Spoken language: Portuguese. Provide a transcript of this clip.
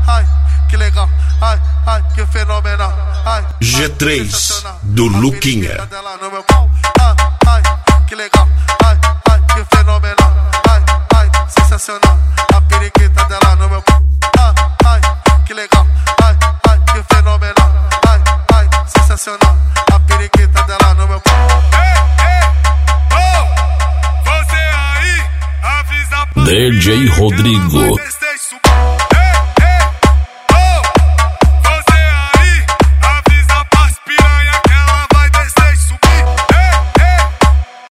ai, que legal, ai, ai, que fenomenal, ai. G3 do Luquinha. Ai, que legal, ai, ai, que fenomenal, ai, ai, sensacional. A periquita dela no meu pau. Ai, que legal, ai, ai, que fenomenal, ai, ai, sensacional. A periquita dela no meu pau. DJ Rodrigo.